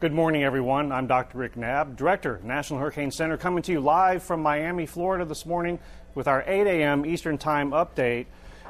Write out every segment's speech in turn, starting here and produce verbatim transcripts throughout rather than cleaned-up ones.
Good morning, everyone. I'm Doctor Rick Knabb, Director, National Hurricane Center, coming to you live from Miami, Florida this morning with our eight a m Eastern Time update.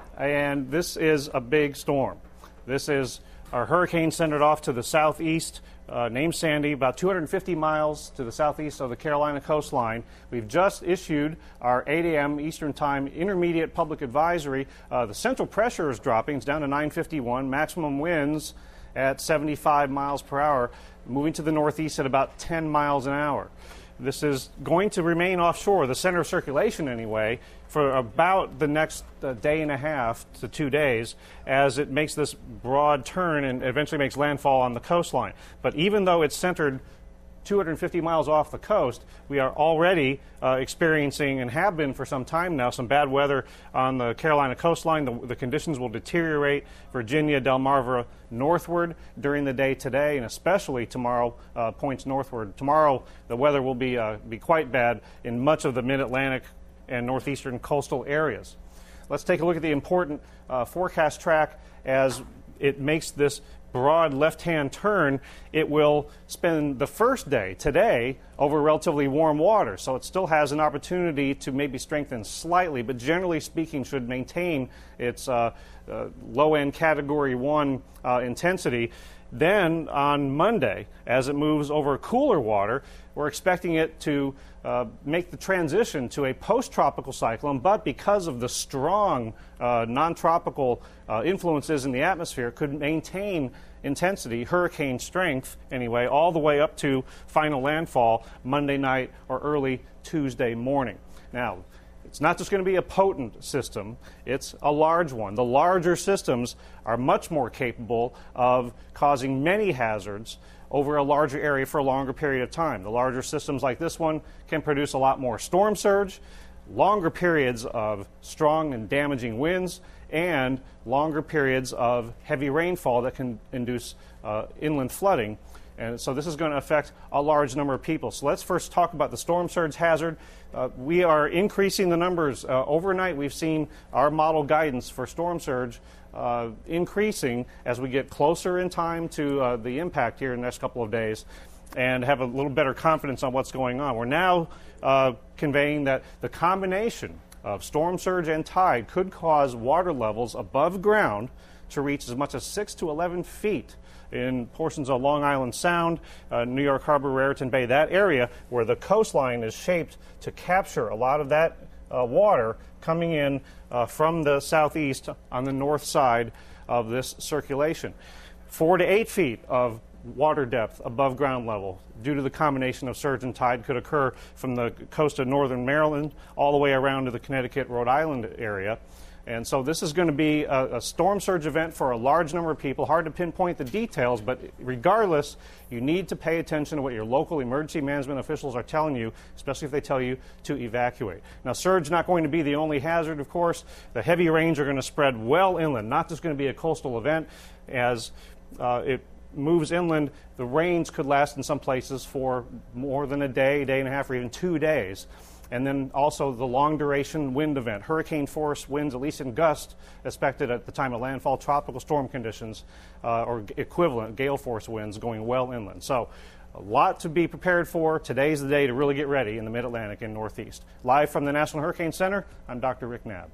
And this is a big storm. This is our hurricane centered off to the southeast, uh, named Sandy, about two hundred fifty miles to the southeast of the Carolina coastline. We've just issued our eight a m Eastern Time intermediate public advisory. Uh, the central pressure is dropping. It's down to nine fifty-one. Maximum winds at seventy-five miles per hour, moving to the northeast at about ten miles an hour. This is going to remain offshore, the center of circulation anyway, for about the next uh, day and a half to two days as it makes this broad turn and eventually makes landfall on the coastline. But even though it's centered two hundred fifty miles off the coast, we are already uh, experiencing, and have been for some time now, some bad weather on the Carolina coastline. The, the conditions will deteriorate Virginia, Delmarva northward during the day today, and especially tomorrow uh, points northward. Tomorrow, the weather will be, uh, be quite bad in much of the mid-Atlantic and northeastern coastal areas. Let's take a look at the important uh, forecast track as it makes this broad left-hand turn. It will spend the first day, today, over relatively warm water. So it still has an opportunity to maybe strengthen slightly, but generally speaking should maintain its uh, uh, low-end Category one uh, intensity. Then on Monday, as it moves over cooler water, we're expecting it to uh, make the transition to a post-tropical cyclone, but because of the strong uh, non-tropical uh, influences in the atmosphere, could maintain intensity, hurricane strength anyway, all the way up to final landfall Monday night or early Tuesday morning. Now, it's not just going to be a potent system, it's a large one. The larger systems are much more capable of causing many hazards over a larger area for a longer period of time. The larger systems like this one can produce a lot more storm surge, longer periods of strong and damaging winds, and longer periods of heavy rainfall that can induce uh, inland flooding. And so this is going to affect a large number of people. So let's first talk about the storm surge hazard. Uh, we are increasing the numbers. Uh, overnight, we've seen our model guidance for storm surge uh, increasing as we get closer in time to uh, the impact here in the next couple of days and have a little better confidence on what's going on. We're now uh, conveying that the combination of storm surge and tide could cause water levels above ground to reach as much as six to eleven feet in portions of Long Island Sound, uh, New York Harbor, Raritan Bay, that area where the coastline is shaped to capture a lot of that uh, water coming in uh, from the southeast on the north side of this circulation. Four to eight feet of water depth above ground level due to the combination of surge and tide could occur from the coast of northern Maryland all the way around to the Connecticut, Rhode Island area. And so this is going to be a, a storm surge event for a large number of people. Hard to pinpoint the details, but regardless, you need to pay attention to what your local emergency management officials are telling you, especially if they tell you to evacuate. Now, surge is not going to be the only hazard, of course. The heavy rains are going to spread well inland, not just going to be a coastal event. As uh, it moves inland, the rains could last in some places for more than a day, day and a half, or even two days. And then also the long-duration wind event, hurricane force winds, at least in gust, expected at the time of landfall, tropical storm conditions, uh, or equivalent gale force winds going well inland. So a lot to be prepared for. Today's the day to really get ready in the Mid-Atlantic and Northeast. Live from the National Hurricane Center, I'm Doctor Rick Knabb.